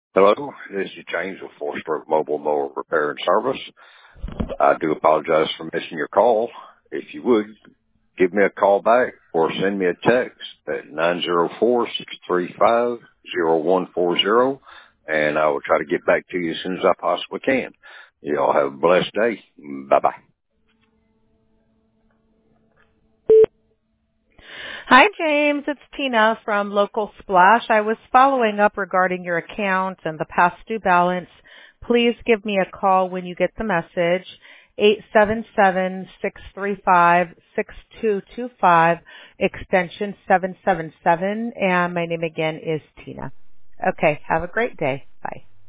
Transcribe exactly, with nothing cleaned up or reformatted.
Hello, this is James with Four Stroke Mobile Mower Repair and Service. I do apologize for missing your call. If you would, give me a call back or send me a text at nine zero four, six three five, zero one four zero, and I will try to get back to you as soon as I possibly can. You all have a blessed day. Bye-bye. Hi, James. It's Tina from Local Splash. I was following up regarding your account and the past due balance. Please give me a call when you get the message, eight seven seven, six three five, six two two five, extension seven seven seven, and my name again is Tina. Okay, have a great day. Bye.